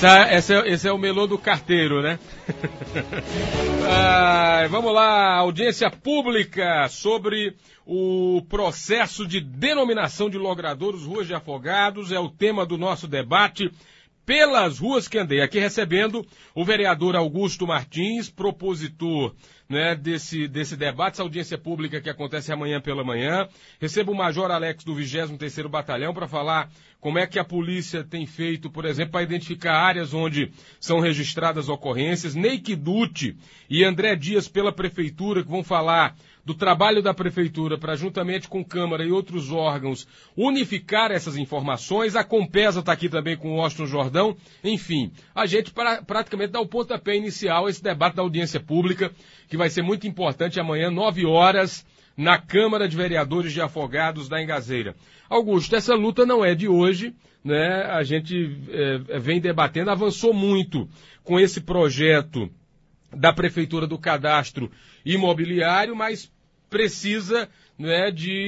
Esse é o melô do carteiro, né? Vamos lá, audiência pública sobre o processo de denominação de logradouros, ruas de Afogados, é o tema do nosso debate. Pelas ruas que andei, aqui recebendo o vereador Augusto Martins, propositor, né, desse debate, essa audiência pública que acontece amanhã pela manhã. Recebo o Major Alex do 23º Batalhão para falar como é que a polícia tem feito, por exemplo, para identificar áreas onde são registradas ocorrências. Ney Kiduti e André Dias pela Prefeitura, que vão falar do trabalho da Prefeitura para, juntamente com Câmara e outros órgãos, unificar essas informações. A Compesa está aqui também com o Washington Jordão. Enfim, a gente praticamente dá o pontapé inicial a esse debate da audiência pública, que vai ser muito importante amanhã, 9 horas, na Câmara de Vereadores de Afogados da Engazeira. Augusto, essa luta não é de hoje, né? A gente vem debatendo, avançou muito com esse projeto da Prefeitura do Cadastro Imobiliário, mas precisa, né,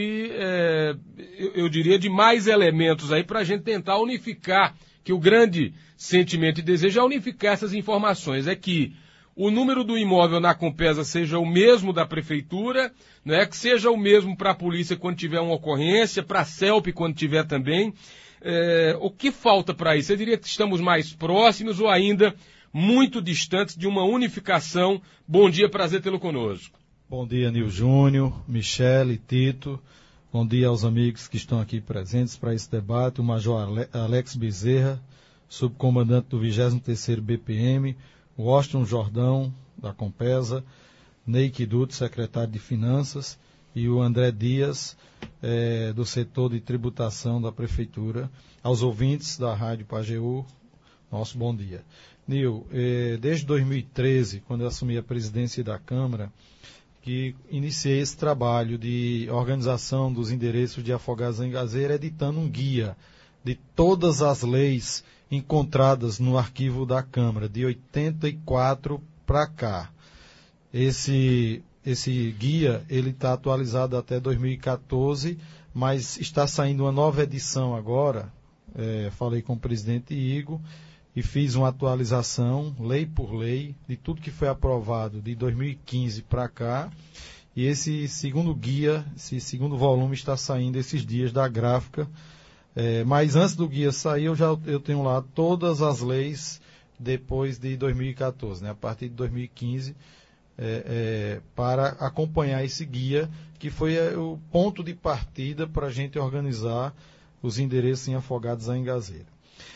eu diria, de mais elementos aí para a gente tentar unificar, que o grande sentimento e desejo é unificar essas informações, é que o número do imóvel na Compesa seja o mesmo da Prefeitura, né, que seja o mesmo para a polícia quando tiver uma ocorrência, para a CELP quando tiver também. O que falta para isso? Eu diria que estamos mais próximos ou ainda muito distantes de uma unificação. Bom dia, prazer tê-lo conosco. Bom dia, Nil Júnior, Michele, Tito. Bom dia aos amigos que estão aqui presentes para esse debate. O Major Alex Bezerra, subcomandante do 23º BPM, o Washington Jordão, da Compesa, Ney Kiduti, secretário de Finanças, e o André Dias, do setor de tributação da Prefeitura. Aos ouvintes da Rádio Pajeú, nosso bom dia. Nil, desde 2013, quando eu assumi a presidência da Câmara, que iniciei esse trabalho de organização dos endereços de Afogados da Engazeira, editando um guia de todas as leis encontradas no arquivo da Câmara, de 84 para cá. Esse guia ele está atualizado até 2014, mas está saindo uma nova edição agora. Falei com o presidente Igor e fiz uma atualização, lei por lei, de tudo que foi aprovado de 2015 para cá. E esse segundo guia, esse segundo volume está saindo esses dias da gráfica. Mas antes do guia sair, eu tenho lá todas as leis depois de 2014, né? A partir de 2015, para acompanhar esse guia, que foi o ponto de partida para a gente organizar os endereços em Afogados da Engazeira.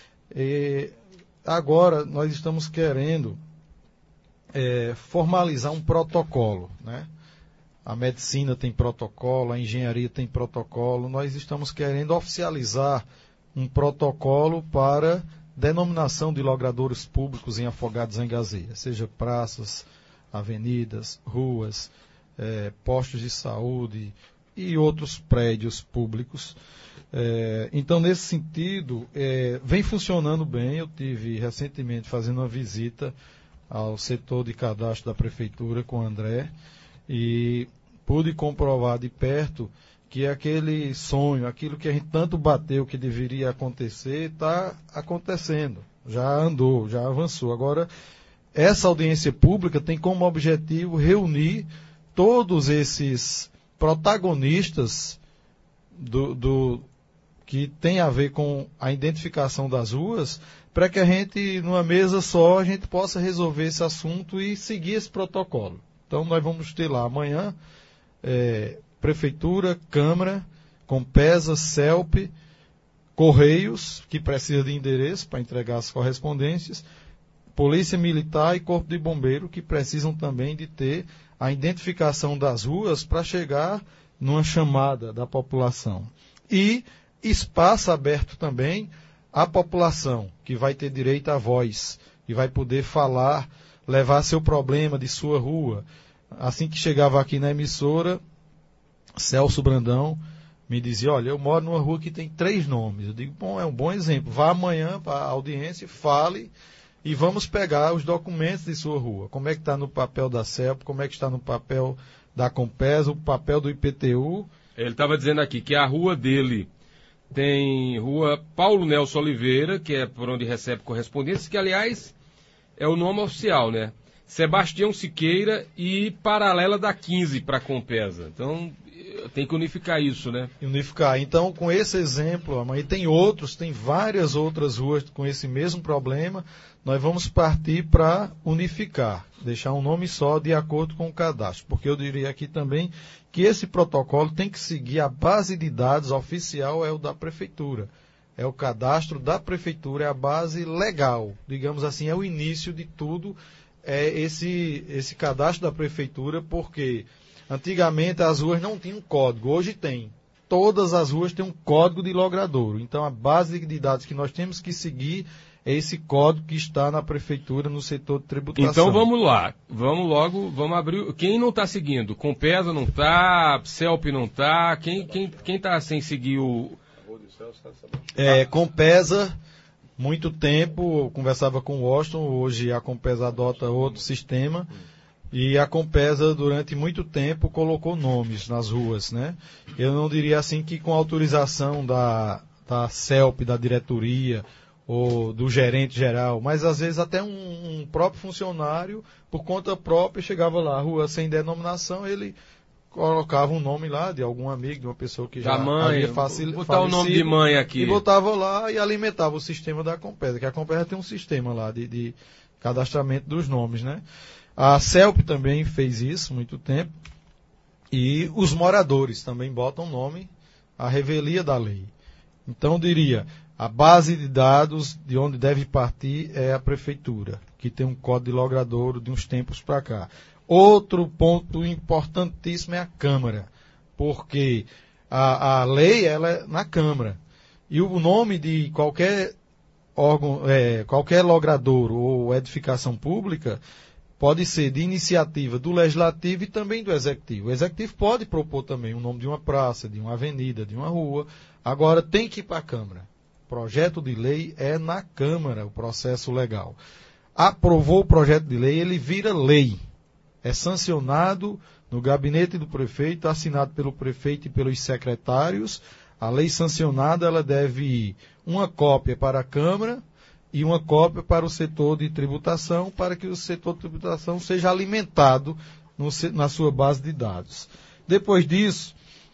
Agora, nós estamos querendo formalizar um protocolo, né? A medicina tem protocolo, a engenharia tem protocolo. Nós estamos querendo oficializar um protocolo para denominação de logradouros públicos em Afogados da Engazeira, seja praças, avenidas, ruas, postos de saúde e outros prédios públicos. Então, nesse sentido, vem funcionando bem. Eu tive recentemente fazendo uma visita ao setor de cadastro da Prefeitura com o André e pude comprovar de perto que aquele sonho, aquilo que a gente tanto bateu que deveria acontecer, está acontecendo. Já andou, já avançou. Agora, essa audiência pública tem como objetivo reunir todos esses protagonistas que tem a ver com a identificação das ruas, para que a gente, numa mesa só, a gente possa resolver esse assunto e seguir esse protocolo. Então, nós vamos ter lá amanhã Prefeitura, Câmara, Compesa, CELP, Correios, que precisa de endereço para entregar as correspondências, Polícia Militar e Corpo de Bombeiro, que precisam também de ter a identificação das ruas para chegar numa chamada da população. E espaço aberto também à população, que vai ter direito à voz, e vai poder falar, levar seu problema de sua rua. Assim que chegava aqui na emissora, Celso Brandão me dizia, olha, eu moro numa rua que tem 3 nomes. Eu digo, bom, é um bom exemplo. Vá amanhã para a audiência, fale e vamos pegar os documentos de sua rua. Como é que está no papel da CELP, como é que está no papel da Compesa, o papel do IPTU. Ele estava dizendo aqui que a rua dele tem Rua Paulo Nelson Oliveira, que é por onde recebe correspondências, que, aliás, é o nome oficial, né? Sebastião Siqueira e paralela da 15 para Compesa. Então, tem que unificar isso, né? Unificar. Então, com esse exemplo, e tem outros, tem várias outras ruas com esse mesmo problema, nós vamos partir para unificar, deixar um nome só de acordo com o cadastro. Porque eu diria aqui também que esse protocolo tem que seguir a base de dados oficial, é o da Prefeitura. É o cadastro da Prefeitura, é a base legal. Digamos assim, é o início de tudo, é esse cadastro da Prefeitura, porque antigamente as ruas não tinham código, hoje tem. Todas as ruas têm um código de logradouro. Então a base de dados que nós temos que seguir é esse código que está na Prefeitura no setor de tributação. Então vamos lá, vamos abrir. Quem não está seguindo? Compesa não está, CELP não está, quem está sem seguir o... Compesa, muito tempo, eu conversava com o Washington, hoje a Compesa adota outro sistema, e a Compesa durante muito tempo colocou nomes nas ruas, né? Eu não diria assim que com autorização da CELP, da diretoria, ou do gerente geral, mas às vezes até um próprio funcionário, por conta própria, chegava lá, rua sem denominação, ele colocava um nome lá de algum amigo, de uma pessoa que já havia botar o nome de mãe aqui. E botava lá e alimentava o sistema da Compesa, que a Compesa tem um sistema lá de cadastramento dos nomes, né? A CELP também fez isso muito tempo, e os moradores também botam nome à revelia da lei. Então, eu diria, a base de dados de onde deve partir é a Prefeitura, que tem um código de logradouro de uns tempos para cá. Outro ponto importantíssimo é a Câmara, porque a lei ela é na Câmara. E o nome de qualquer órgão, qualquer logradouro ou edificação pública pode ser de iniciativa do Legislativo e também do Executivo. O Executivo pode propor também o nome de uma praça, de uma avenida, de uma rua. Agora tem que ir para a Câmara. Projeto de lei é na Câmara, o processo legal. Aprovou o projeto de lei, ele vira lei. É sancionado no gabinete do prefeito, assinado pelo prefeito e pelos secretários. A lei sancionada, ela deve ir uma cópia para a Câmara e uma cópia para o setor de tributação, para que o setor de tributação seja alimentado na sua base de dados. Depois disso,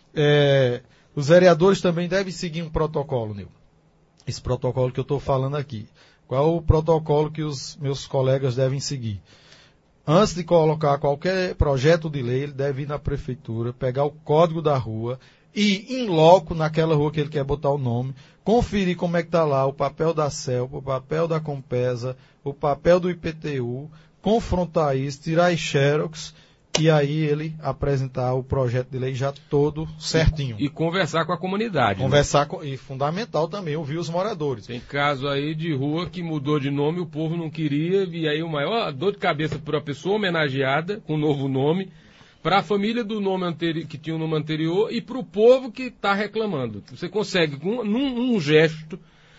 os vereadores também devem seguir um protocolo, Nil. Esse protocolo que eu estou falando aqui. Qual é o protocolo que os meus colegas devem seguir? Antes de colocar qualquer projeto de lei, ele deve ir na prefeitura, pegar o código da rua e, in loco, naquela rua que ele quer botar o nome, conferir como é que está lá o papel da CELP, o papel da Compesa, o papel do IPTU, confrontar isso, tirar as xerox e aí ele apresentar o projeto de lei já todo certinho. E conversar com a comunidade. Conversar e fundamental também ouvir os moradores. Tem caso aí de rua que mudou de nome, o povo não queria, e aí o maior dor de cabeça para a pessoa homenageada com um novo nome, para a família do nome anterior, que tinha o nome anterior, e para o povo que está reclamando. Você consegue, num gesto,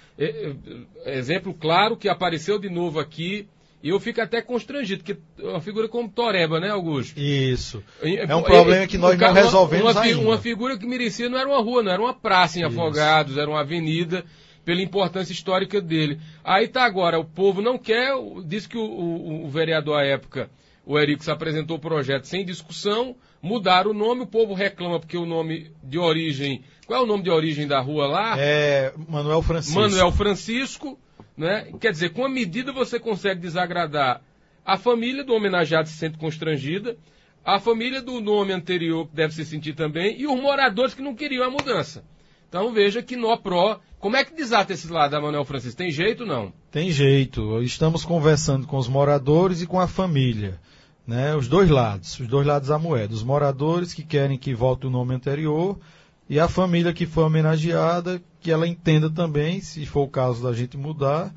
exemplo claro que apareceu de novo aqui. E eu fico até constrangido, porque é uma figura como Toreba, né, Augusto? Isso. É um problema que nós não resolvemos ainda. Uma figura que merecia não era uma rua, não era uma praça em Afogados, era uma avenida, pela importância histórica dele. Aí tá agora, o povo não quer, disse que o vereador à época, o Érico, apresentou o projeto sem discussão, mudaram o nome, o povo reclama porque o nome de origem... Qual é o nome de origem da rua lá? Manuel Francisco. Manuel Francisco. Né? Quer dizer, com a medida você consegue desagradar a família do homenageado se sente constrangida, a família do nome anterior que deve se sentir também, e os moradores que não queriam a mudança. Então veja que nó pró, como é que desata esse lado da Manuel Francisco? Tem jeito ou não? Tem jeito, estamos conversando com os moradores e com a família, né? Os dois lados da moeda, os moradores que querem que volte o nome anterior, e a família que foi homenageada, que ela entenda também, se for o caso da gente mudar,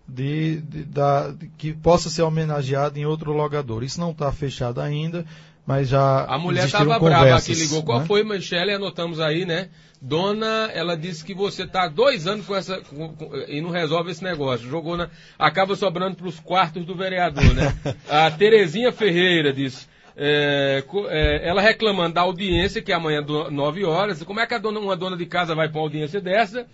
que possa ser homenageada em outro logador. Isso não está fechado ainda, mas já a mulher estava brava que ligou. Né? Qual foi, Michele? Anotamos aí, né? Dona, ela disse que você está há 2 anos com essa e não resolve esse negócio. Acaba sobrando para os quartos do vereador, né? A Terezinha Ferreira disse... ela reclamando da audiência, que é amanhã 9 horas. Como é que uma dona de casa vai para uma audiência dessa?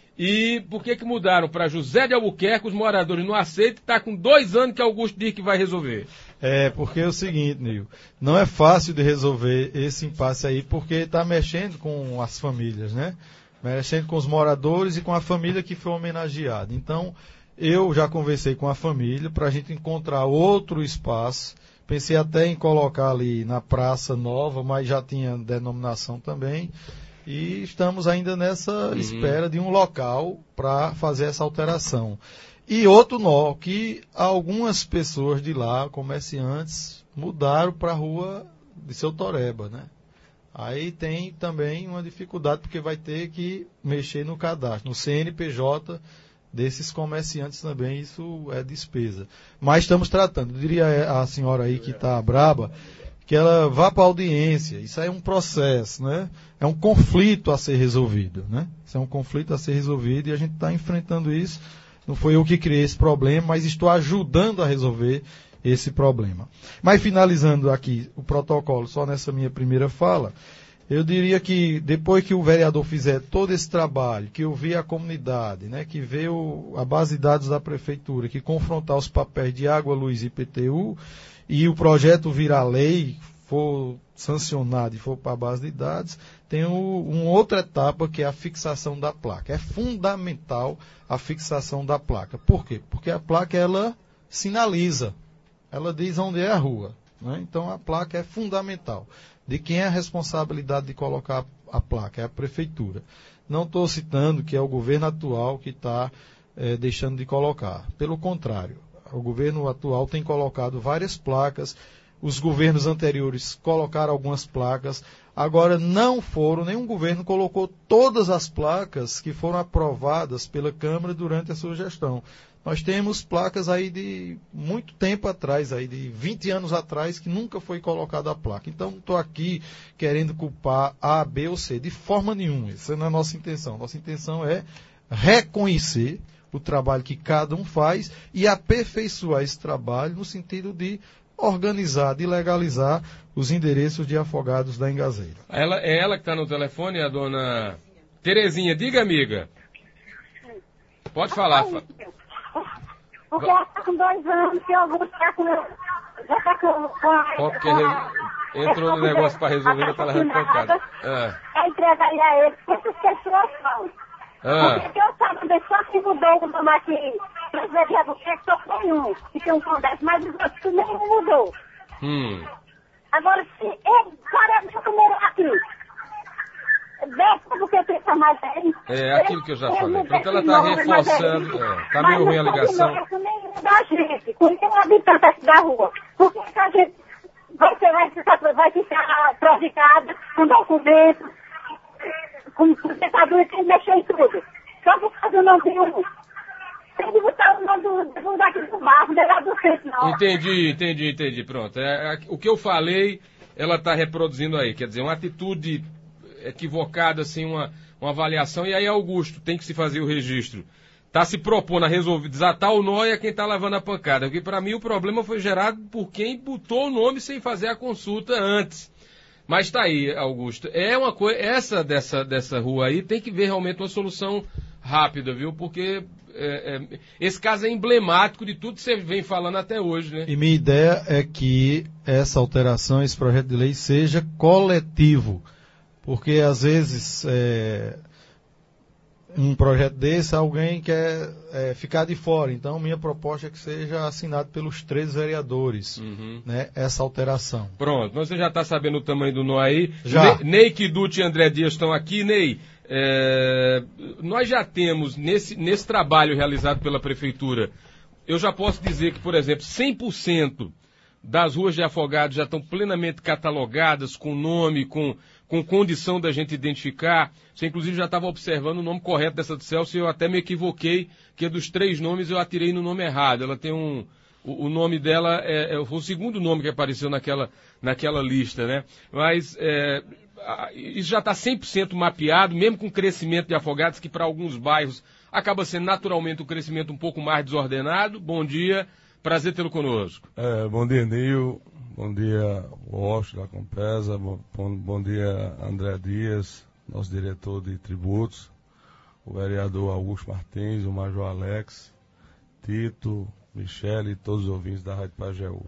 E por que mudaram para José de Albuquerque? Os moradores não aceitam, está com 2 anos que Augusto diz que vai resolver. Porque é o seguinte, Nil, não é fácil de resolver esse impasse aí, porque está mexendo com as famílias, né? Mexendo com os moradores e com a família que foi homenageada. Então, eu já conversei com a família para a gente encontrar outro espaço. Pensei até em colocar ali na Praça Nova, mas já tinha denominação também. E estamos ainda nessa espera de um local para fazer essa alteração. E outro nó, que algumas pessoas de lá, comerciantes, mudaram para a rua de Seu Toreba, né? Aí tem também uma dificuldade, porque vai ter que mexer no cadastro, no CNPJ desses comerciantes também, isso é despesa. Mas estamos tratando, eu diria a senhora aí que está braba, que ela vá para a audiência. Isso aí é um processo, né? É um conflito a ser resolvido, né? Isso é um conflito a ser resolvido e a gente está enfrentando isso. Não foi eu que criei esse problema, mas estou ajudando a resolver esse problema. Mas finalizando aqui o protocolo, só nessa minha primeira fala, eu diria que depois que o vereador fizer todo esse trabalho, que ouvir a comunidade, né, que vê a base de dados da prefeitura, que confrontar os papéis de água, luz e IPTU, e o projeto virar lei, for sancionado e for para a base de dados, tem uma outra etapa que é a fixação da placa. É fundamental a fixação da placa. Por quê? Porque a placa, ela sinaliza, ela diz onde é a rua, né? Então a placa é fundamental. De quem é a responsabilidade de colocar a placa? É a prefeitura. Não estou citando que é o governo atual que está deixando de colocar. Pelo contrário, o governo atual tem colocado várias placas, os governos anteriores colocaram algumas placas, agora nenhum governo colocou todas as placas que foram aprovadas pela Câmara durante a sua gestão. Nós temos placas aí de muito tempo atrás, aí de 20 anos atrás, que nunca foi colocada a placa. Então, não estou aqui querendo culpar A, B ou C, de forma nenhuma. Essa não é a nossa intenção. Nossa intenção é reconhecer o trabalho que cada um faz e aperfeiçoar esse trabalho no sentido de organizar, de legalizar os endereços de afogados da Engazeira. É ela que está no telefone, a dona Terezinha. Diga, amiga. Pode falar. Porque ela está com 2 anos, que o Augusto está com... Já está com a... Porque entrou no negócio para resolver, está levando pancada. É entregar a ele, porque essas pessoas são. Porque eu estava só que mudou o nome aqui, para os vereadores, que só foi um, que tem um congresso, mas os outros nem mudou. Agora, se ele, parece o número aqui, desce porque pensa mais ele. É aquilo que eu já falei. Porque ela está reforçando, está meio ruim a ligação. Mas não nem da gente, com nenhum habitante aqui da rua. Porque a gente, você vai ficar prejudicada com documentos, com tentadura que mexeu em tudo. Só por causa do nome de um. Tem que botar o nome do daqui do bairro, não é lá do centro, não. Entendi. Pronto. O que eu falei, ela está reproduzindo aí. Quer dizer, uma atitude equivocada, assim, uma avaliação. E aí, Augusto, tem que se fazer o registro. Está se propondo a resolver, desatar o nó e é quem está levando a pancada. Porque, para mim, o problema foi gerado por quem botou o nome sem fazer a consulta antes. Mas está aí, Augusto. É uma coisa, essa dessa rua aí tem que ver realmente uma solução rápida, viu? Porque esse caso é emblemático de tudo que você vem falando até hoje, né? E minha ideia é que essa alteração, esse projeto de lei seja coletivo. Porque às vezes um projeto desse, alguém quer ficar de fora. Então, minha proposta é que seja assinado pelos 3 vereadores, né, essa alteração. Pronto, você já está sabendo o tamanho do nó aí. Já. Ney Kiduti e André Dias estão aqui. Ney, nós já temos, nesse trabalho realizado pela Prefeitura, eu já posso dizer que, por exemplo, 100% das ruas de Afogados já estão plenamente catalogadas, com nome, com condição da gente identificar. Você, inclusive, já estava observando o nome correto dessa do Celso e eu até me equivoquei, que dos 3 nomes eu atirei no nome errado. Ela tem o nome dela, foi o segundo nome que apareceu naquela lista, né? Mas isso já está 100% mapeado, mesmo com o crescimento de Afogados, que para alguns bairros acaba sendo naturalmente um crescimento um pouco mais desordenado. Bom dia, prazer tê-lo conosco. Bom dia, Nil. Bom dia, Washington da Compesa, bom dia, André Dias, nosso diretor de tributos, o vereador Augusto Martins, o Major Alex, Tito, Michele e todos os ouvintes da Rádio Pajeú.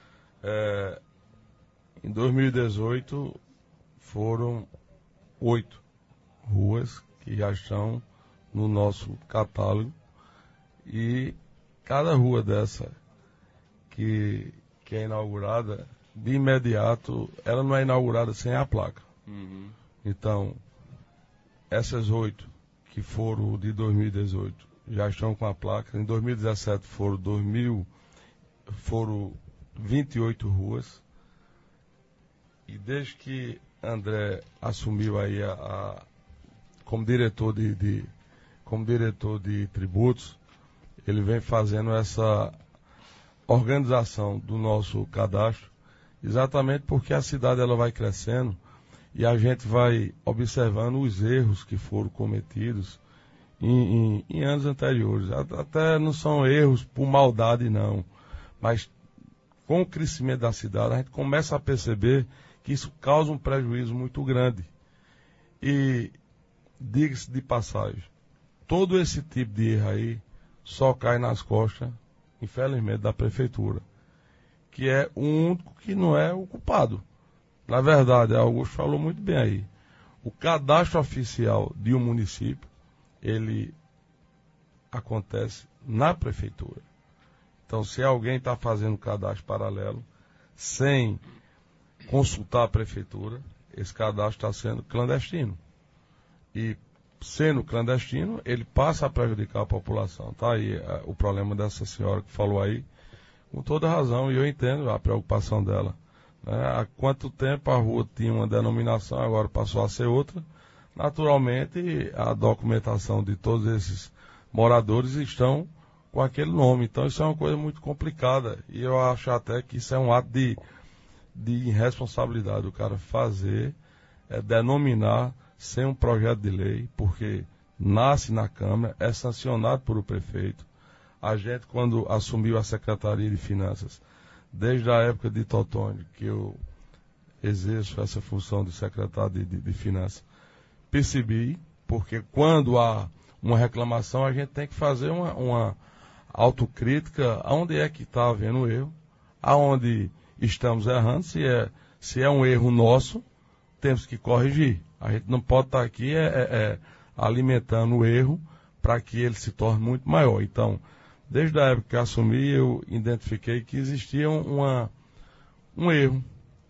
Em 2018 foram 8 ruas que já estão no nosso catálogo e cada rua dessa que é inaugurada, de imediato, ela não é inaugurada sem a placa. Uhum. Então, essas 8 que foram de 2018 já estão com a placa. Em 2017 foram 28 ruas. E desde que André assumiu aí como diretor de tributos, ele vem fazendo essa organização do nosso cadastro, exatamente porque a cidade ela vai crescendo e a gente vai observando os erros que foram cometidos em anos anteriores. Até não são erros por maldade, não, mas com o crescimento da cidade a gente começa a perceber que isso causa um prejuízo muito grande. E, diga-se de passagem, todo esse tipo de erro aí só cai nas costas, infelizmente, da prefeitura, que é o único que não é o culpado. Na verdade, Augusto falou muito bem aí, o cadastro oficial de um município, ele acontece na prefeitura. Então, se alguém está fazendo cadastro paralelo, sem consultar a prefeitura, esse cadastro está sendo clandestino. E, sendo clandestino, ele passa a prejudicar a população. Tá aí o problema dessa senhora que falou aí, com toda razão, e eu entendo a preocupação dela. Há quanto tempo a rua tinha uma denominação, agora passou a ser outra. Naturalmente, a documentação de todos esses moradores estão com aquele nome. Então, isso é uma coisa muito complicada. E eu acho até que isso é um ato de irresponsabilidade. O cara fazer, denominar sem um projeto de lei, porque nasce na Câmara, é sancionado por o prefeito. A gente, quando assumiu a Secretaria de Finanças, desde a época de Totônio, que eu exerço essa função de secretário de Finanças, percebi, porque quando há uma reclamação, a gente tem que fazer uma autocrítica, aonde é que está havendo erro, aonde estamos errando, se é um erro nosso, temos que corrigir. A gente não pode estar aqui alimentando o erro para que ele se torne muito maior. Então, desde a época que assumi, eu identifiquei que existia um erro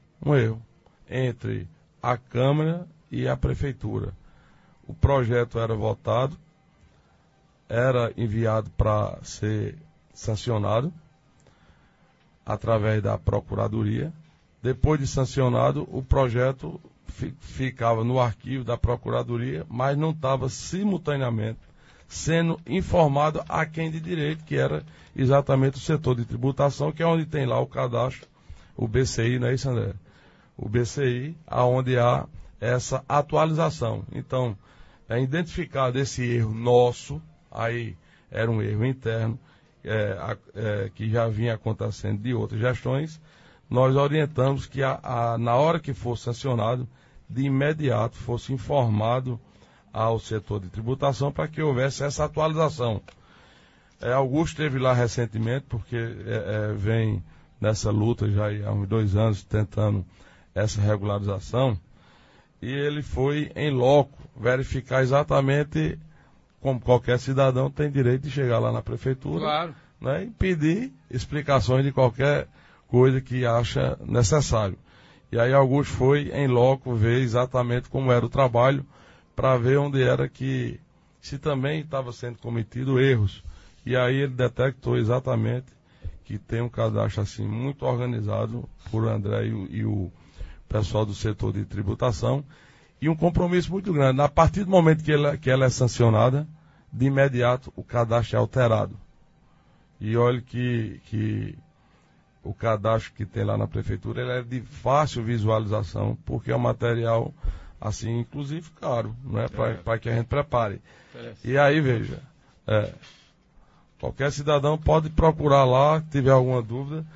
entre a Câmara e a Prefeitura. O projeto era votado, era enviado para ser sancionado através da Procuradoria. Depois de sancionado, o projeto ficava no arquivo da Procuradoria, mas não estava simultaneamente sendo informado a quem de direito, que era exatamente o setor de tributação, que é onde tem lá o cadastro, o BCI, não é isso, André? O BCI, aonde há essa atualização. Então, identificado esse erro nosso, aí era um erro interno, que já vinha acontecendo de outras gestões, nós orientamos que na hora que fosse sancionado, de imediato fosse informado ao setor de tributação para que houvesse essa atualização. Augusto esteve lá recentemente, porque vem nessa luta já há uns 2 anos tentando essa regularização, e ele foi em loco verificar exatamente como qualquer cidadão tem direito de chegar lá na prefeitura, claro, né, e pedir explicações de qualquer coisa que acha necessário. E aí Augusto foi em loco ver exatamente como era o trabalho, para ver onde era que se também estava sendo cometido erros. E aí ele detectou exatamente que tem um cadastro assim muito organizado por André e o pessoal do setor de tributação, e um compromisso muito grande. A partir do momento que ela é sancionada, de imediato o cadastro é alterado. E olha que o cadastro que tem lá na prefeitura, ele é de fácil visualização, porque é um material, assim, inclusive caro, não é? Para que a gente prepare. E aí, veja, qualquer cidadão pode procurar lá, se tiver alguma dúvida.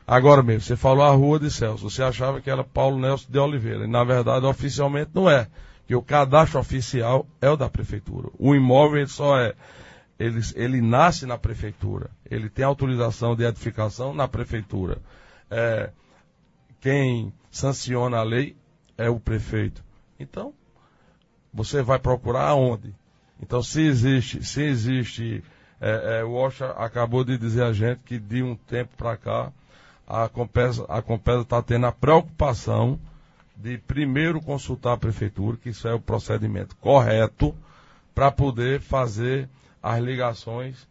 Agora mesmo, você falou a Rua de Celso, você achava que era Paulo Nelson de Oliveira, e na verdade oficialmente não é, porque o cadastro oficial é o da prefeitura. O imóvel ele nasce na prefeitura, ele tem autorização de edificação na prefeitura. Quem sanciona a lei é o prefeito. Então, você vai procurar aonde? Então, se existe, o Oscar acabou de dizer a gente que de um tempo para cá, a Compesa está tendo a preocupação de primeiro consultar a prefeitura, que isso é o procedimento correto, para poder fazer as ligações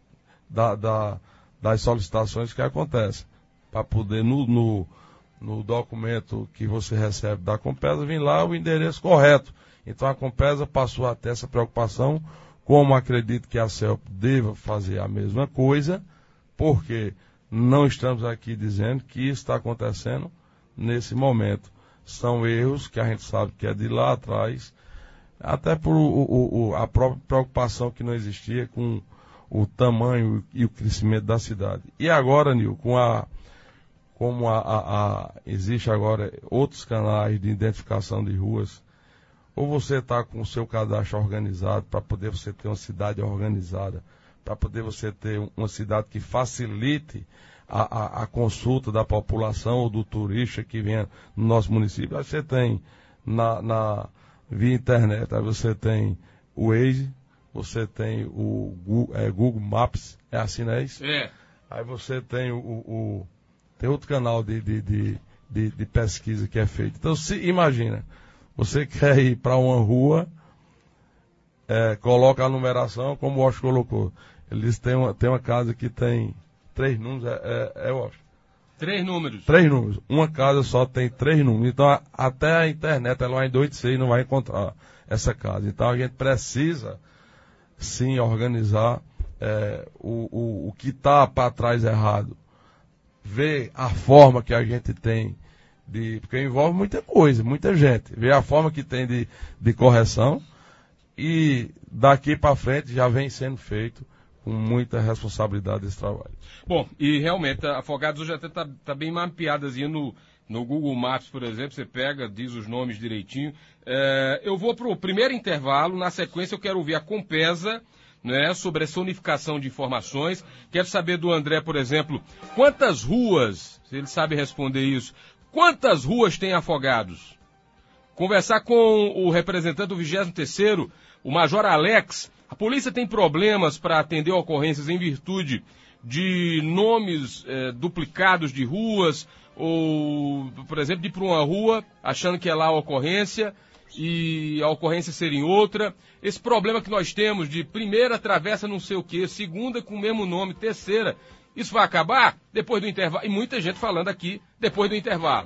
das solicitações que acontecem. Para poder, no documento que você recebe da Compesa, vir lá o endereço correto. Então a Compesa passou a ter essa preocupação, como acredito que a CELP deva fazer a mesma coisa, porque não estamos aqui dizendo que isso está acontecendo nesse momento. São erros que a gente sabe que é de lá atrás, até por a própria preocupação que não existia com o tamanho e o crescimento da cidade. E agora, Nil, como existe agora outros canais de identificação de ruas, ou você está com o seu cadastro organizado para poder você ter uma cidade organizada, para poder você ter uma cidade que facilite a consulta da população ou do turista que venha no nosso município. Aí você tem via internet, aí você tem o Waze, você tem o Google Maps, é assim, não é isso? É. Aí você tem tem outro canal de pesquisa que é feito. Então, imagina, você quer ir para uma rua, coloca a numeração, como o Oscar colocou. Eles têm uma casa que tem 3 números, Oscar? 3 números. 3 números. Uma casa só tem 3 números. Então, até a internet, ela vai endoidecer e não vai encontrar essa casa. Então, a gente precisa, sim, organizar o que está para trás errado. Ver a forma que a gente tem porque envolve muita coisa, muita gente. Ver a forma que tem de correção e daqui para frente já vem sendo feito com muita responsabilidade esse trabalho. Bom, e realmente, a Afogados hoje até está bem mapeadazinha no Google Maps, por exemplo, você pega, diz os nomes direitinho. Eu vou para o primeiro intervalo, na sequência eu quero ouvir a Compesa, né, sobre essa unificação de informações. Quero saber do André, por exemplo, quantas ruas, se ele sabe responder isso, quantas ruas tem Afogados? Conversar com o representante do 23º, o Major Alex. A polícia tem problemas para atender ocorrências em virtude de nomes duplicados de ruas, ou, por exemplo, de ir para uma rua achando que é lá a ocorrência e a ocorrência ser em outra. Esse problema que nós temos de primeira travessa não sei o quê, segunda com o mesmo nome, terceira, isso vai acabar depois do intervalo. E muita gente falando aqui depois do intervalo.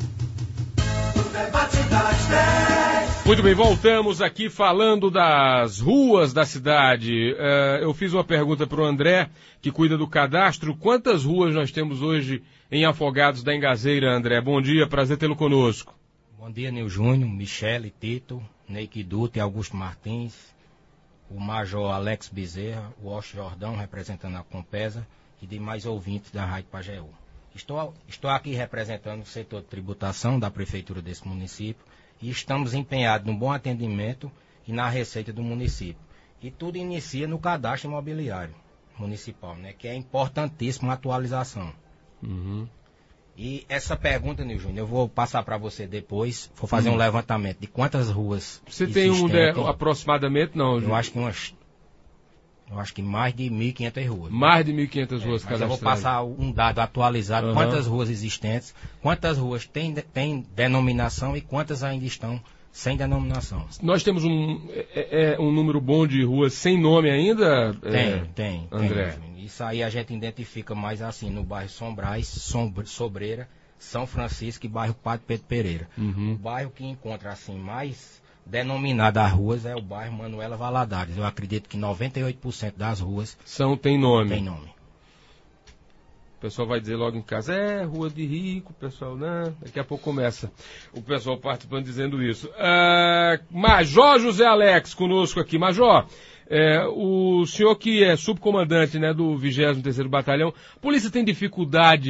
Muito bem, voltamos aqui falando das ruas da cidade. Eu fiz uma pergunta para o André, que cuida do cadastro. Quantas ruas nós temos hoje em Afogados da Engazeira, André? Bom dia, prazer tê-lo conosco. Bom dia, Nil Júnior, Michele, Tito, Neike Dutra e Augusto Martins, o Major Alex Bezerra, o Oscar Jordão, representando a Compesa, e demais ouvintes da Rádio Pajeú. Estou aqui representando o setor de tributação da prefeitura desse município e estamos empenhados no bom atendimento e na receita do município. E tudo inicia no cadastro imobiliário municipal, né, que é importantíssima a atualização. Uhum. E essa pergunta, Nil Júnior, eu vou passar para você depois, vou fazer um levantamento de quantas ruas você tem aproximadamente, não? Eu acho que mais de 1.500 ruas. Mais de 1.500 ruas cadastradas. Eu vou passar um dado atualizado, quantas ruas existentes, quantas ruas têm denominação e quantas ainda estão sem denominação. Nós temos um número bom de ruas sem nome ainda? Tem, André. Isso aí a gente identifica mais assim, no bairro Sombrais, Sobreira, São Francisco e bairro Padre Pedro Pereira. Uhum. O bairro que encontra assim mais denominada as ruas é o bairro Manuela Valadares. Eu acredito que 98% das ruas tem nome. Tem nome. O pessoal vai dizer logo em casa, rua de rico, pessoal, né? Daqui a pouco começa o pessoal participando dizendo isso. Major José Alex conosco aqui. Major, o senhor que é subcomandante, né, do 23º Batalhão, a polícia tem dificuldade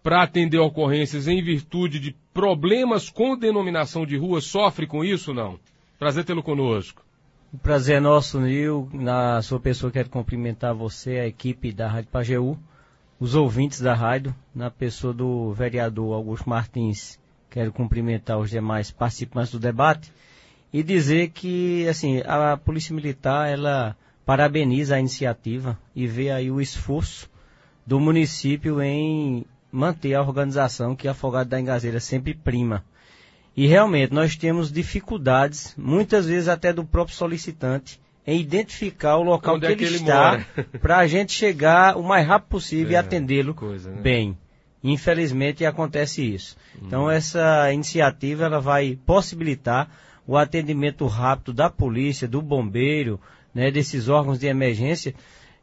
para atender ocorrências em virtude de problemas com denominação de rua, sofre com isso ou não? Prazer tê-lo conosco. O prazer é nosso, Nil. Na sua pessoa, quero cumprimentar você, a equipe da Rádio Pajeú, os ouvintes da rádio, na pessoa do vereador Augusto Martins. Quero cumprimentar os demais participantes do debate e dizer que, assim, a Polícia Militar, ela parabeniza a iniciativa e vê aí o esforço do município em manter a organização que a Afogados da Engazeira sempre prima. E realmente nós temos dificuldades, muitas vezes até do próprio solicitante, em identificar o local que ele está, para a gente chegar o mais rápido possível e atendê-lo bem. Infelizmente acontece isso. Então essa iniciativa ela vai possibilitar o atendimento rápido da polícia, do bombeiro, né, desses órgãos de emergência,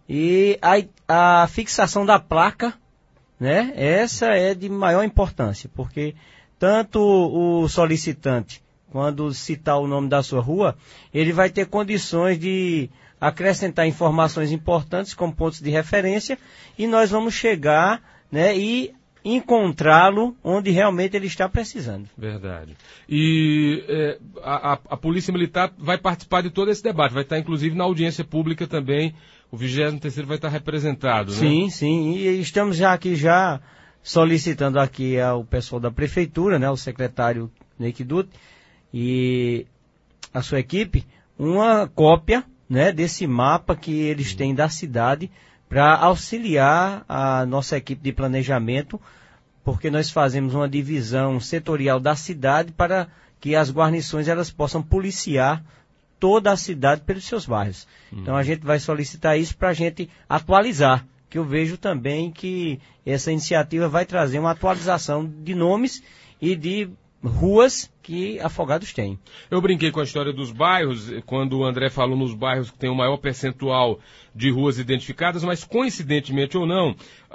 e a fixação da placa, né, essa é de maior importância, porque tanto o solicitante, quando citar o nome da sua rua, ele vai ter condições de acrescentar informações importantes como pontos de referência, e nós vamos chegar, né, e encontrá-lo onde realmente ele está precisando. Verdade. E a Polícia Militar vai participar de todo esse debate, vai estar inclusive na audiência pública também, o 23º vai estar representado, né? Sim, sim, e estamos já solicitando aqui ao pessoal da Prefeitura, né, o secretário Neik Dutti e a sua equipe, uma cópia, né, desse mapa que eles têm da cidade para auxiliar a nossa equipe de planejamento, porque nós fazemos uma divisão setorial da cidade para que as guarnições elas possam policiar toda a cidade pelos seus bairros. Então a gente vai solicitar isso para a gente atualizar, que eu vejo também que essa iniciativa vai trazer uma atualização de nomes e de ruas que Afogados têm. Eu brinquei com a história dos bairros, quando o André falou nos bairros que tem o maior percentual de ruas identificadas, mas coincidentemente ou não,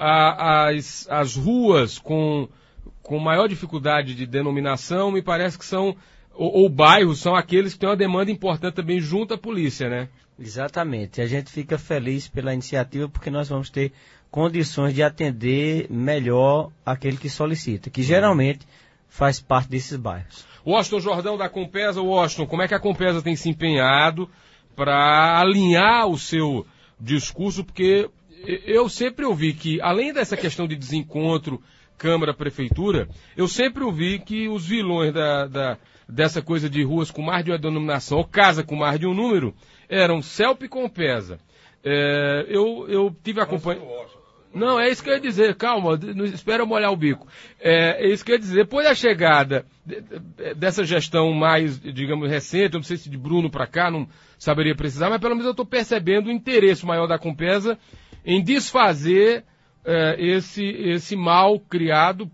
as ruas com maior dificuldade de denominação, me parece que são, ou bairros, são aqueles que têm uma demanda importante também junto à polícia, né? Exatamente. A gente fica feliz pela iniciativa porque nós vamos ter condições de atender melhor aquele que solicita, que geralmente faz parte desses bairros. Washington Jordão da Compesa. Washington, como é que a Compesa tem se empenhado para alinhar o seu discurso? Porque eu sempre ouvi que, além dessa questão de desencontro Câmara-Prefeitura, eu sempre ouvi que os vilões dessa coisa de ruas com mais de uma denominação, ou casa com mais de um número, eram CELP e Compesa. Eu tive acompanhando... Não, é isso que eu ia dizer, calma, não espera eu molhar o bico. É isso que eu ia dizer, depois da chegada dessa gestão mais, digamos, recente, eu não sei se de Bruno para cá, não saberia precisar, mas pelo menos eu estou percebendo o interesse maior da Compesa em desfazer esse mal criado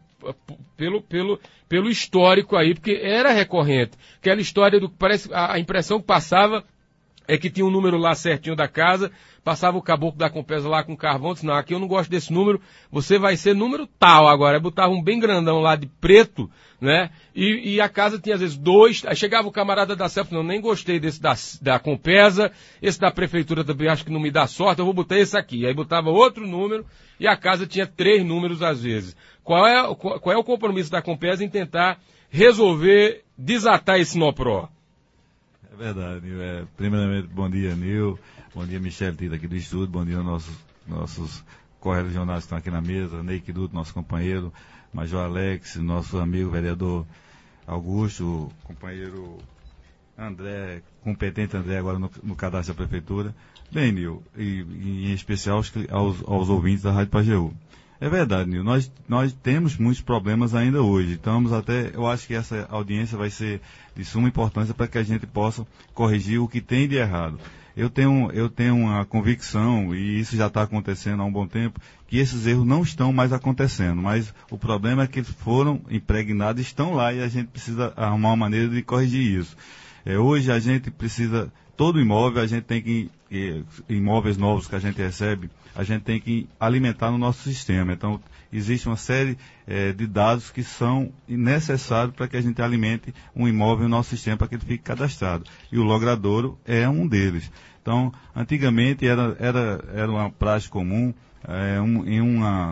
pelo histórico aí, porque era recorrente. Aquela história do que parece, a impressão que passava é que tinha um número lá certinho da casa, passava o caboclo da Compesa lá com carvão, disse, não, aqui eu não gosto desse número, você vai ser número tal agora. Aí botava um bem grandão lá de preto, né, e a casa tinha às vezes 2, aí chegava o camarada da CELP, não, nem gostei desse da Compesa, esse da Prefeitura também acho que não me dá sorte, eu vou botar esse aqui. Aí botava outro número, e a casa tinha 3 números às vezes. Qual é o compromisso da Compesa em tentar resolver, desatar esse nó-pró? É verdade, Nil. Primeiramente, bom dia, Nil. Bom dia, Michele Tito aqui do estúdio. Bom dia aos nossos correligionários que estão aqui na mesa. Neik Dutti, nosso companheiro. Major Alex, nosso amigo vereador Augusto, companheiro André, competente André agora no cadastro da Prefeitura. Bem, Nil, e em especial aos ouvintes da Rádio Pajeú. É verdade, Nil. Nós temos muitos problemas ainda hoje. Eu acho que essa audiência vai ser de suma importância para que a gente possa corrigir o que tem de errado. Eu tenho uma convicção, e isso já está acontecendo há um bom tempo, que esses erros não estão mais acontecendo. Mas o problema é que eles foram impregnados, estão lá, e a gente precisa arrumar uma maneira de corrigir isso. Hoje a gente precisa todo imóvel a gente tem que, imóveis novos que a gente recebe, a gente tem que alimentar no nosso sistema. Então, existe uma série de dados que são necessários para que a gente alimente um imóvel no nosso sistema para que ele fique cadastrado. E o logradouro é um deles. Então, antigamente era uma prática comum, em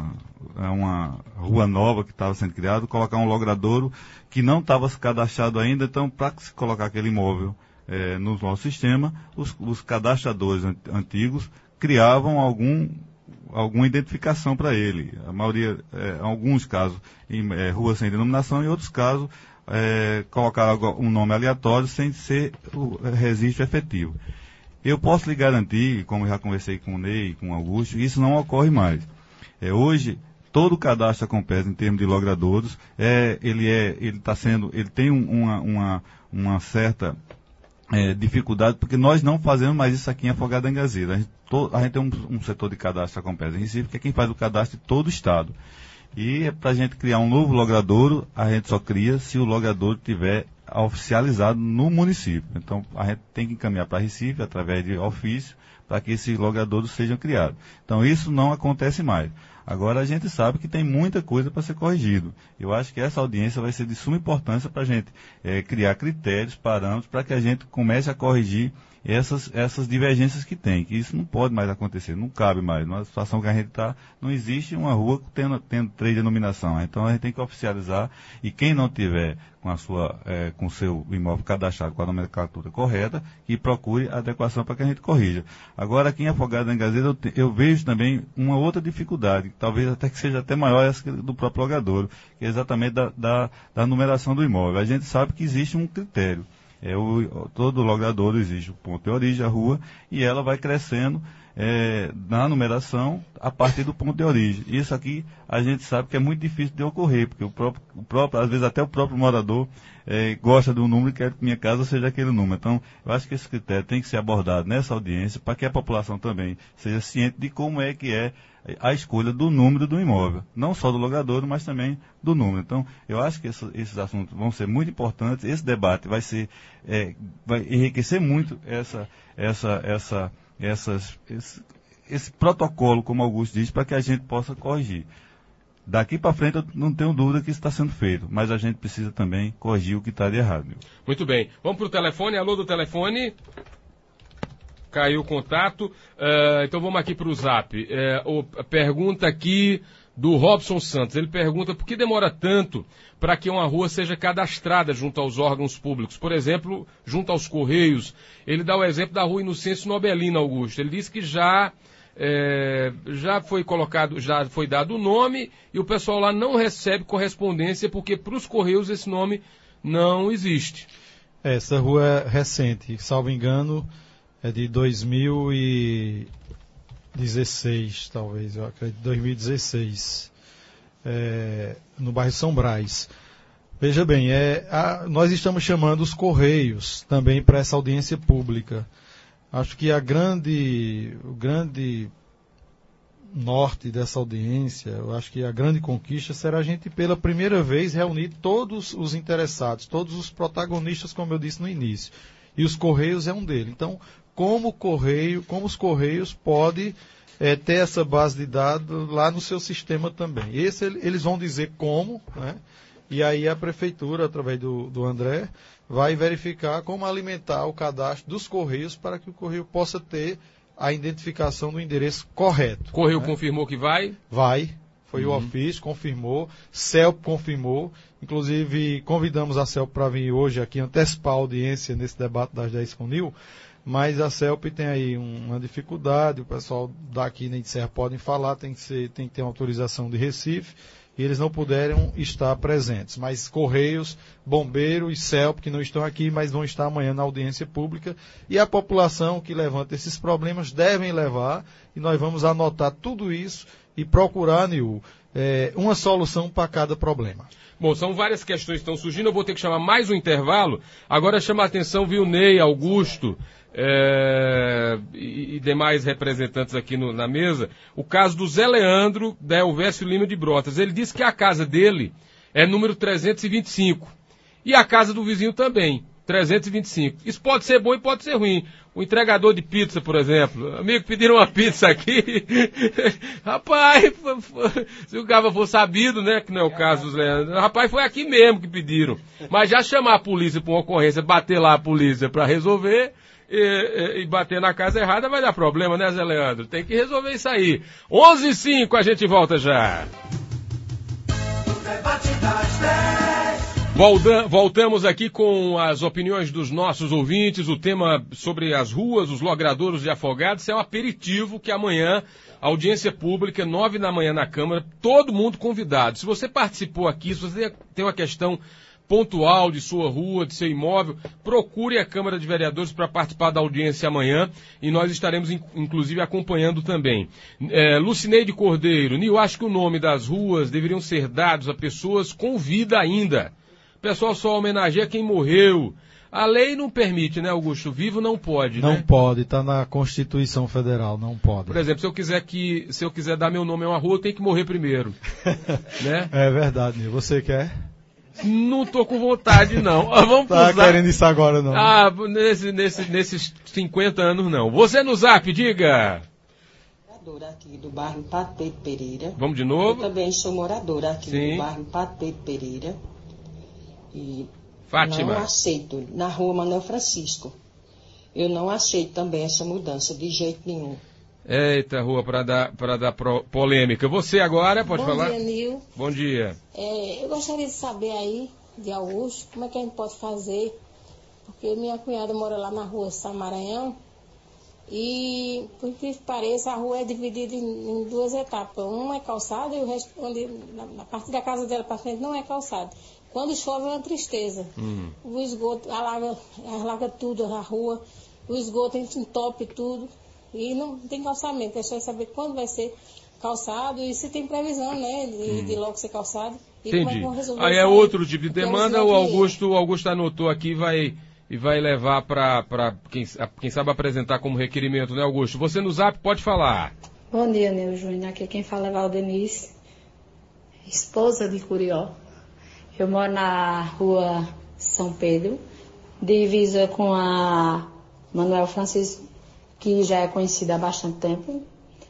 uma rua nova que estava sendo criada, colocar um logradouro que não estava cadastrado ainda. Então, para se colocar aquele imóvel no nosso sistema, os cadastradores antigos criavam alguma identificação para ele. A maioria, em alguns casos, em ruas sem denominação, em outros casos, colocaram um nome aleatório sem ser o registro efetivo. Eu posso lhe garantir, como já conversei com o Ney, com o Augusto, isso não ocorre mais. Hoje, todo o cadastro da Compesa, em termos de logradouros, ele tem uma certa dificuldade, porque nós não fazemos mais isso aqui em Afogados da Engazeira. A gente tem um setor de cadastro da Compesa em Recife, que é quem faz o cadastro de todo o estado. E para a gente criar um novo logradouro, a gente só cria se o logradouro tiver oficializado no município. Então, a gente tem que encaminhar para Recife, através de ofício, para que esses logradouros sejam criados. Então, isso não acontece mais. Agora, a gente sabe que tem muita coisa para ser corrigido. Eu acho que essa audiência vai ser de suma importância para a gente criar critérios, parâmetros, para que a gente comece a corrigir essas divergências que tem. Que isso não pode mais acontecer, não cabe mais. Numa situação que a gente está, não existe uma rua tendo 3 denominações. Então, a gente tem que oficializar, e quem não tiver com o seu imóvel cadastrado com a nomenclatura correta, que procure adequação para que a gente corrija. Agora, aqui em Afogados da Engazeira, eu vejo também uma outra dificuldade, talvez até que seja até maior essa do próprio logradouro, que é exatamente da numeração do imóvel. A gente sabe que existe um critério. Todo logradouro existe o ponto de origem, a rua, e ela vai crescendo na numeração a partir do ponto de origem. Isso aqui a gente sabe que é muito difícil de ocorrer, porque às vezes até o próprio morador gosta do número e quer que minha casa seja aquele número. Então, eu acho que esse critério tem que ser abordado nessa audiência para que a população também seja ciente de como é que é a escolha do número do imóvel. Não só do logradouro, mas também do número. Então, eu acho que esses assuntos vão ser muito importantes. Esse debate vai enriquecer muito esse protocolo, como Augusto diz, para que a gente possa corrigir. Daqui para frente eu não tenho dúvida que isso está sendo feito, mas a gente precisa também corrigir o que está de errado. Muito bem. Vamos para o telefone. Alô do telefone. Caiu o contato. Então vamos aqui para o Zap. A pergunta aqui do Robson Santos. Ele pergunta por que demora tanto para que uma rua seja cadastrada junto aos órgãos públicos. Por exemplo, junto aos Correios. Ele dá o exemplo da rua Inocêncio Nobelino, Augusto. Ele disse que já foi dado o nome e o pessoal lá não recebe correspondência porque para os Correios esse nome não existe. Essa rua é recente, salvo engano, é de 2016, talvez, eu acredito, 2016, no bairro São Brás. Veja bem, nós estamos chamando os Correios também para essa audiência pública. Acho que o grande norte dessa audiência, eu acho que a grande conquista será a gente, pela primeira vez, reunir todos os interessados, todos os protagonistas, como eu disse no início. E os Correios é um deles. Então, como os Correios podem ter essa base de dados lá no seu sistema também. Eles vão dizer como, né? E aí a Prefeitura, através do André, vai verificar como alimentar o cadastro dos Correios para que o Correio possa ter a identificação do endereço correto. Correio confirmou que vai? Vai. Foi o ofício, confirmou. CELP confirmou. Inclusive, convidamos a CELP para vir hoje aqui antecipar a audiência nesse debate das 10 com o Nil. Mas a CELP tem aí uma dificuldade. O pessoal daqui nem de Serra podem falar. Tem que ter uma autorização de Recife. E eles não puderam estar presentes. Mas Correios, Bombeiro e CELP, que não estão aqui, mas vão estar amanhã na audiência pública. E a população que levanta esses problemas devem levar, e nós vamos anotar tudo isso e procurar, Nil, uma solução para cada problema. Bom, são várias questões que estão surgindo, eu vou ter que chamar mais um intervalo. Agora chama a atenção, viu, Ney, Augusto, e demais representantes aqui na mesa, o caso do Zé Leandro, da Elvésio Lima de Brotas. Ele disse que a casa dele é número 325 e a casa do vizinho também. 325. Isso pode ser bom e pode ser ruim. O entregador de pizza, por exemplo. Amigo, pediram uma pizza aqui. Rapaz, se o cara for sabido, né, que não é o caso dos Leandros. Rapaz, foi aqui mesmo que pediram. Mas já chamar a polícia por uma ocorrência, bater lá a polícia para resolver e bater na casa errada vai dar problema, né, Zé Leandro? Tem que resolver isso aí. 11h05, a gente volta já. Voltamos aqui com as opiniões dos nossos ouvintes. O tema sobre as ruas, os logradouros de Afogados, é um aperitivo que amanhã, audiência pública, 9 da manhã na Câmara, todo mundo convidado. Se você participou aqui, se você tem uma questão pontual de sua rua, de seu imóvel, procure a Câmara de Vereadores para participar da audiência amanhã e nós estaremos, inclusive, acompanhando também. Lucineide Cordeiro, Nil, acho que o nome das ruas deveriam ser dados a pessoas com vida ainda. O pessoal só homenageia quem morreu. A lei não permite, né, Augusto? Vivo não pode, não, né? Não pode, está na Constituição Federal, não pode. Por exemplo, se eu quiser dar meu nome a uma rua, eu tenho que morrer primeiro. Né? É verdade, Nil. Você quer? Não tô com vontade, não. Vamos tá querendo isso agora, não? Ah, nesses 50 anos, não. Você no Zap, diga. Moradora aqui do bairro Pateiro Pereira. Vamos de novo? Eu também sou moradora aqui Sim. do bairro Pateiro Pereira. E Fátima. não aceito, na rua Manuel Francisco. Eu não aceito também essa mudança, de jeito nenhum. Eita, rua, para dar polêmica. Você agora, pode falar? Bom dia, Nil. Bom dia. Eu gostaria de saber aí, de Augusto, como é que a gente pode fazer, porque minha cunhada mora lá na rua Samaranhão, e, por incrível que pareça, a rua é dividida em duas etapas. Uma é calçada e o resto, na parte da casa dela para frente, não é calçada. Quando chove é uma tristeza. O esgoto alaga tudo, a rua, o esgoto entope tudo. E não tem calçamento. Quero saber quando vai ser calçado e se tem previsão, né, de logo ser calçado. E entendi. Como é que vão resolver aí isso é outro tipo de demanda. O Augusto anotou aqui e vai levar para quem sabe apresentar como requerimento, né, Augusto? Você no Zap pode falar. Bom dia, Nil Júnior. Aqui quem fala é Valdenice, esposa de Curió. Eu moro na rua São Pedro, divisa com a Manuel Francisco, que já é conhecida há bastante tempo,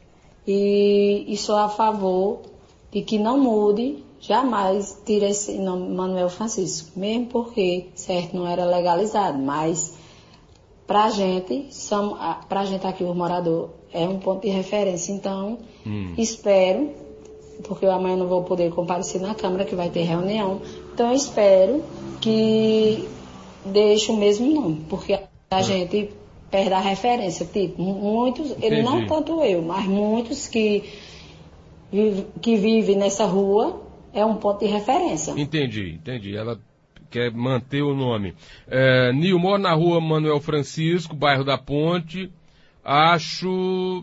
e sou a favor de que não mude, jamais tire esse nome Manuel Francisco, mesmo porque, certo, não era legalizado, mas pra gente aqui, o morador, é um ponto de referência. Então, espero, porque eu amanhã não vou poder comparecer na Câmara, que vai ter reunião, então eu espero que deixe o mesmo nome, porque a gente perde a referência, tipo, muitos, ele não tanto eu, mas muitos que vivem nessa rua é um ponto de referência. Entendi. Ela quer manter o nome. Nil, mora na rua Manuel Francisco, bairro da Ponte. Acho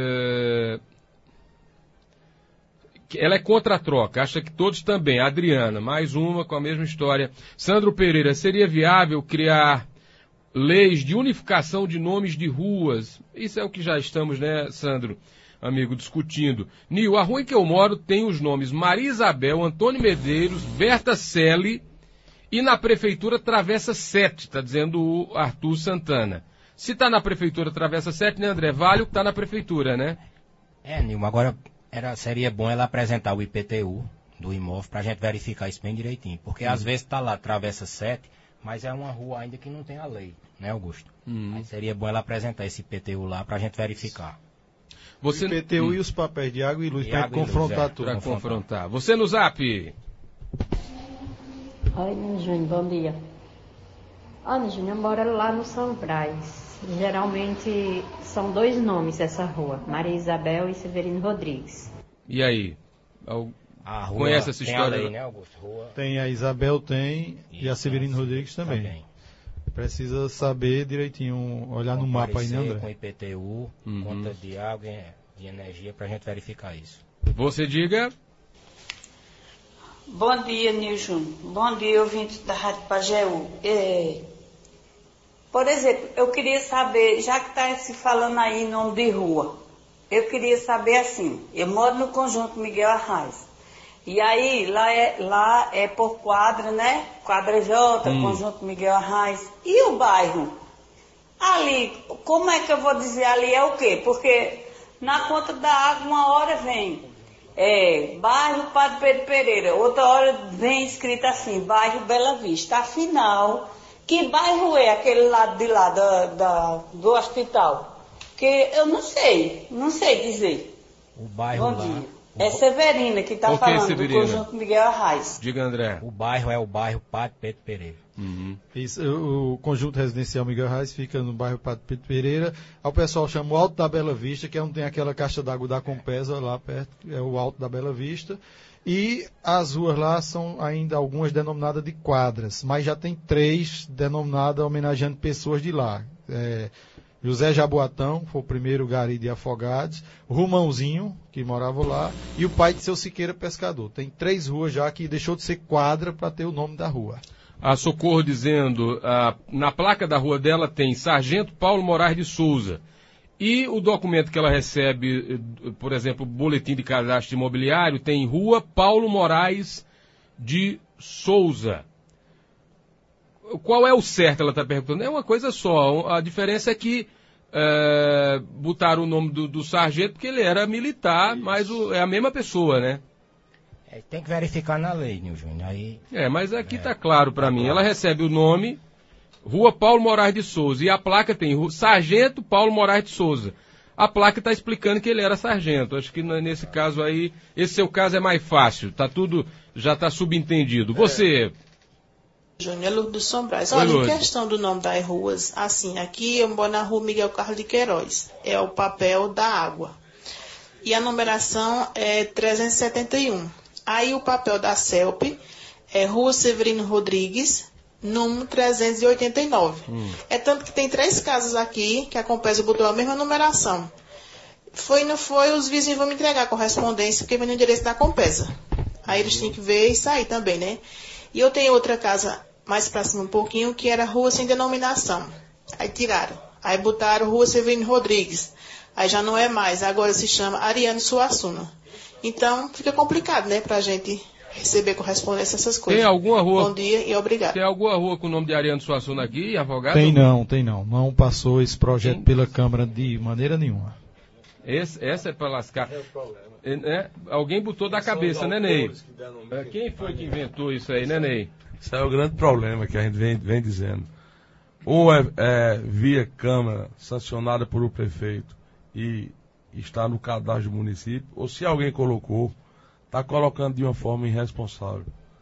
que ela é contra a troca, acha que todos também. Adriana, mais uma com a mesma história. Sandro Pereira, seria viável criar leis de unificação de nomes de ruas? Isso é o que já estamos, né, Sandro, amigo, discutindo. Nil, a rua em que eu moro tem os nomes Maria Isabel, Antônio Medeiros, Berta Selle e na prefeitura Travessa 7, está dizendo o Arthur Santana. Se está na prefeitura Travessa 7, né, André? Vale o que está na prefeitura, né? Nil, agora seria bom ela apresentar o IPTU do imóvel para a gente verificar isso bem direitinho, porque às vezes está lá Travessa 7, mas é uma rua ainda que não tem a lei, né, Augusto? Aí seria bom ela apresentar esse IPTU lá para a gente verificar. O IPTU e os papéis de água e luz para confrontar tudo. Para confrontar. Você no Zap. Oi, Nil Júnior, bom dia. Nil Júnior, eu moro lá no São Brás. Geralmente são dois nomes essa rua, Maria Isabel e Severino Rodrigues. E aí? A rua conhece essa história? Tem a lei, né, Augusto? Tem, a Isabel tem e a Severino Rodrigues também. Precisa saber direitinho, olhar no mapa aí, né, André? Com IPTU, conta de água e de energia, para a gente verificar isso. Você diga. Bom dia, Nil Júnior. Bom dia, ouvintes da Rádio Pajeú. Por exemplo, eu queria saber, já que está se falando aí em nome de rua, eu queria saber assim, eu moro no Conjunto Miguel Arraes. E aí, lá é por quadra, né? Quadra J, Conjunto Miguel Arraes. E o bairro? Ali, como é que eu vou dizer ali é o quê? Porque na conta da água, uma hora vem bairro Padre Pedro Pereira, outra hora vem escrito assim, bairro Bela Vista. Afinal, que bairro é aquele lado de lá do hospital? Que eu não sei dizer. O bairro Bom dia. É Severina que está falando, Severina? do Conjunto Miguel Arraes. Diga, André. O bairro é o bairro Padre Pedro Pereira. Isso, o conjunto residencial Miguel Arraes fica no bairro Padre Pedro Pereira. O pessoal chama o Alto da Bela Vista, que é onde tem aquela caixa d'água da Compesa lá perto, é o Alto da Bela Vista. E as ruas lá são ainda algumas denominadas de quadras, mas já tem 3 denominadas homenageando pessoas de lá. José Jaboatão, foi o primeiro gari de Afogados, Rumãozinho, que morava lá, e o pai de seu Siqueira Pescador. Tem 3 ruas já que deixou de ser quadra para ter o nome da rua. A Socorro dizendo, na placa da rua dela tem Sargento Paulo Moraes de Souza. E o documento que ela recebe, por exemplo, o boletim de cadastro imobiliário, tem Rua Paulo Moraes de Souza. Qual é o certo, ela está perguntando? É uma coisa só. A diferença é que botaram o nome do sargento porque ele era militar, mas é a mesma pessoa, né? Tem que verificar na lei, Nil Júnior. Aí... mas aqui está claro para mim. Ela recebe o nome, Rua Paulo Moraes de Souza, e a placa tem Sargento Paulo Moraes de Souza. A placa está explicando que ele era sargento. Acho que nesse caso aí, esse seu caso é mais fácil. Tá tudo, já está subentendido. Você... Júnior, Lourdes Sombrais. Olha, em questão do nome das ruas, assim, aqui eu moro na rua Miguel Carlos de Queiroz. É o papel da água. E a numeração é 371. Aí o papel da CELP é Rua Severino Rodrigues, número 389. É tanto que tem 3 casas aqui que a Compesa botou a mesma numeração. Não foi, os vizinhos vão me entregar a correspondência, porque vem no endereço da Compesa. Aí eles têm que ver e sair também, né? E eu tenho outra casa mais pra cima um pouquinho, que era Rua Sem Denominação. Aí tiraram. Aí botaram Rua Severino Rodrigues. Aí já não é mais, agora se chama Ariano Suassuna. Então, fica complicado, né, pra gente receber correspondência, essas coisas. Tem alguma rua? Bom dia e obrigado. Tem alguma rua com o nome de Ariano Suassuna aqui, advogado? Tem não. Não passou esse projeto pela Câmara de maneira nenhuma. Essa é para lascar. Alguém botou da cabeça, né, Ney? Quem foi que inventou isso aí, né, Ney? Isso é o grande problema que a gente vem dizendo. Ou é via Câmara, sancionada por o prefeito, e está no cadastro do município, ou se alguém colocou, está colocando de uma forma irresponsável.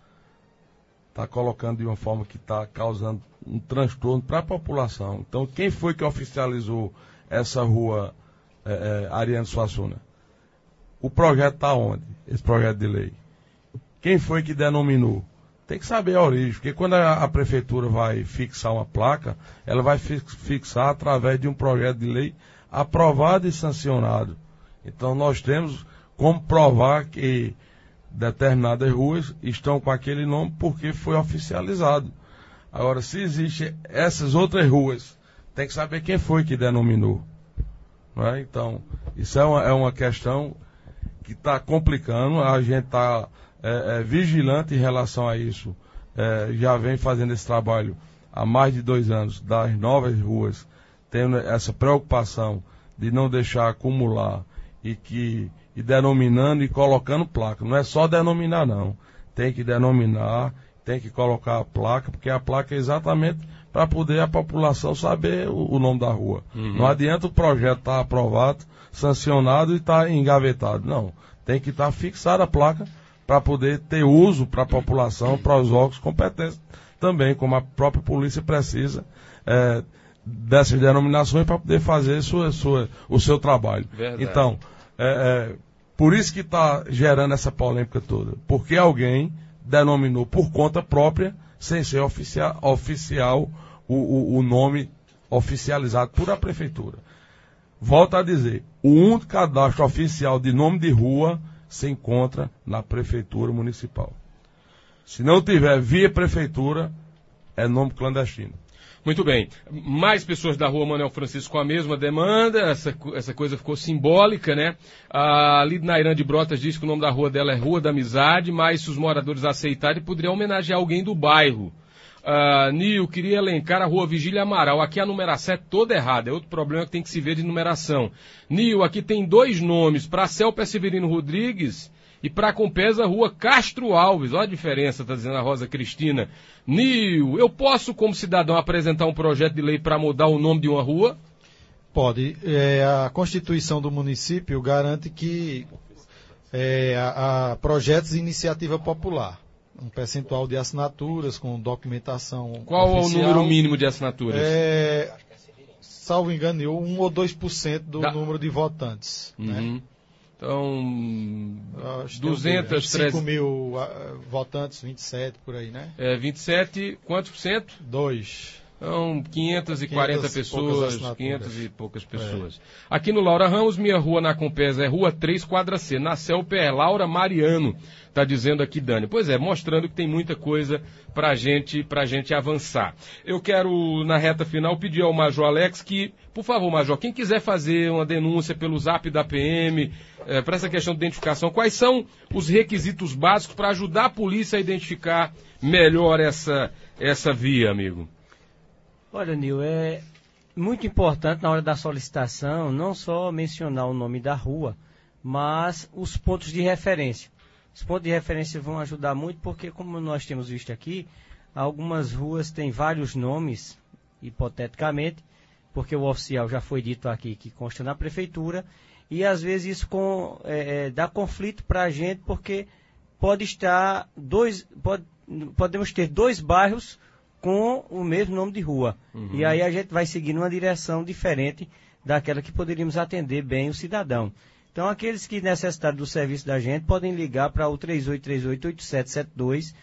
Está colocando de uma forma que está causando um transtorno para a população. Então, quem foi que oficializou essa rua Ariano Suassuna? O projeto está onde? Esse projeto de lei. Quem foi que denominou? Tem que saber a origem, porque quando a prefeitura vai fixar uma placa, ela vai fixar através de um projeto de lei aprovado e sancionado. Então nós temos como provar que determinadas ruas estão com aquele nome porque foi oficializado. Agora, se existem essas outras ruas, tem que saber quem foi que denominou. Não é? Então, isso é uma questão que está complicando, a gente está vigilante em relação a isso. Já vem fazendo esse trabalho há mais de 2 anos, das novas ruas, tendo essa preocupação de não deixar acumular e denominando e colocando placa. Não é só denominar, não. Tem que denominar, tem que colocar a placa, porque a placa é exatamente para poder a população saber o nome da rua. Não adianta o projeto estar aprovado, sancionado e estar engavetado. Não. Tem que estar fixada a placa para poder ter uso para a população, para os órgãos competentes também, como a própria polícia precisa dessas denominações para poder fazer o seu trabalho. Verdade. Então, por isso que está gerando essa polêmica toda, porque alguém denominou por conta própria, sem ser oficial o nome oficializado por a prefeitura. Volto a dizer, o único cadastro oficial de nome de rua se encontra na prefeitura municipal. Se não tiver via prefeitura, é nome clandestino. Muito bem. Mais pessoas da rua Manuel Francisco com a mesma demanda, essa coisa ficou simbólica, né? A Lidnairã de Brotas diz que o nome da rua dela é Rua da Amizade, mas se os moradores aceitarem, poderia homenagear alguém do bairro. Nil, queria elencar a rua Vigília Amaral. Aqui a numeração é toda errada, é outro problema que tem que se ver de numeração. Nil, aqui tem 2 nomes, Pracel Severino Rodrigues e para Compesa, Rua Castro Alves. Olha a diferença, está dizendo a Rosa Cristina. Nil, eu posso, como cidadão, apresentar um projeto de lei para mudar o nome de uma rua? Pode. A Constituição do município garante que há projetos de iniciativa popular. Um percentual de assinaturas com documentação. Qual oficial. É o número mínimo de assinaturas? Salvo engano, 1 ou 2% do número de votantes. Uhum. Né? Então, 200, 5 mil votantes, 27 por aí, né? 27, quantos por cento? 2. Então, 540 pessoas, 500 e poucas pessoas. É. Aqui no Laura Ramos, minha rua na Compesa é Rua 3, quadra C. Na CELPE Laura Mariano, está dizendo aqui Dani. Pois é, mostrando que tem muita coisa pra gente avançar. Eu quero, na reta final, pedir ao Major Alex que, por favor, Major, quem quiser fazer uma denúncia pelo zap da PM, para essa questão de identificação, quais são os requisitos básicos para ajudar a polícia a identificar melhor essa via, amigo? Olha, Nil, é muito importante na hora da solicitação não só mencionar o nome da rua, mas os pontos de referência. Os pontos de referência vão ajudar muito porque, como nós temos visto aqui, algumas ruas têm vários nomes, hipoteticamente, porque o oficial já foi dito aqui que consta na prefeitura, e às vezes isso dá conflito para a gente, porque podemos ter 2 bairros com o mesmo nome de rua. Uhum. E aí a gente vai seguir numa direção diferente daquela que poderíamos atender bem o cidadão. Então, aqueles que necessitarem do serviço da gente podem ligar para o 3838-8772,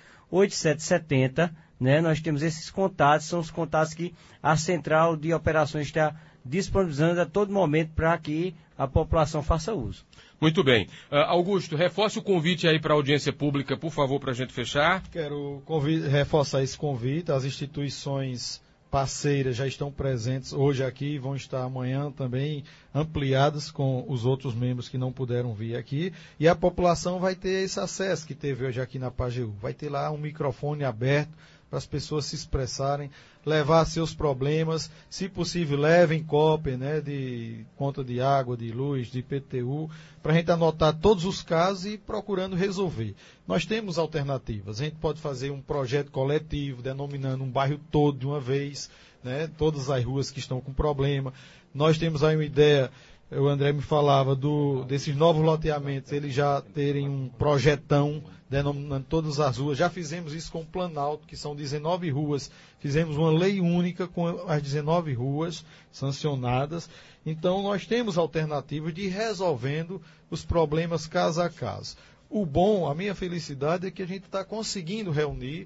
8770, né? Nós temos esses contatos, são os contatos que a Central de Operações está disponibilizando a todo momento para que a população faça uso. Muito bem. Augusto, reforce o convite aí para a audiência pública, por favor, para a gente fechar. Quero reforçar esse convite. As instituições parceiras já estão presentes hoje aqui, vão estar amanhã também ampliadas com os outros membros que não puderam vir aqui. E a população vai ter esse acesso que teve hoje aqui na Pajeú. Vai ter lá um microfone aberto para as pessoas se expressarem, levar seus problemas, se possível levem cópia, né, de conta de água, de luz, de IPTU, para a gente anotar todos os casos e ir procurando resolver. Nós temos alternativas, a gente pode fazer um projeto coletivo, denominando um bairro todo de uma vez, né, todas as ruas que estão com problema. Nós temos aí uma ideia, o André me falava desses novos loteamentos, eles já terem um projetão denominando todas as ruas. Já fizemos isso com o Planalto, que são 19 ruas. Fizemos uma lei única com as 19 ruas sancionadas. Então, nós temos alternativas de ir resolvendo os problemas caso a caso. O bom, a minha felicidade é que a gente está conseguindo reunir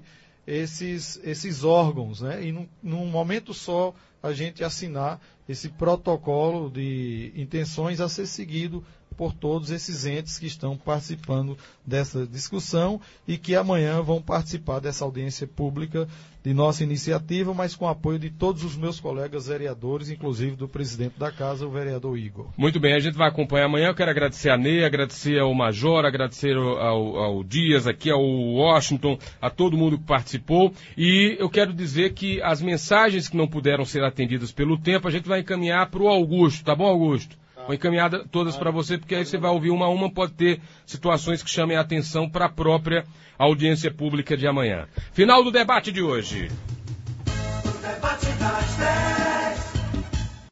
esses órgãos, né? E num momento só a gente assinar esse protocolo de intenções a ser seguido por todos esses entes que estão participando dessa discussão e que amanhã vão participar dessa audiência pública de nossa iniciativa, mas com apoio de todos os meus colegas vereadores, inclusive do presidente da casa, o vereador Igor. Muito bem, a gente vai acompanhar amanhã. Eu quero agradecer a Ney, agradecer ao Major, agradecer ao Dias, aqui ao Washington, a todo mundo que participou. E eu quero dizer que as mensagens que não puderam ser atendidas pelo tempo, a gente vai encaminhar para o Augusto, tá bom, Augusto? Vou encaminhar todas para você, porque aí você vai ouvir uma a uma, pode ter situações que chamem a atenção para a própria audiência pública de amanhã. Final do debate de hoje. O debate das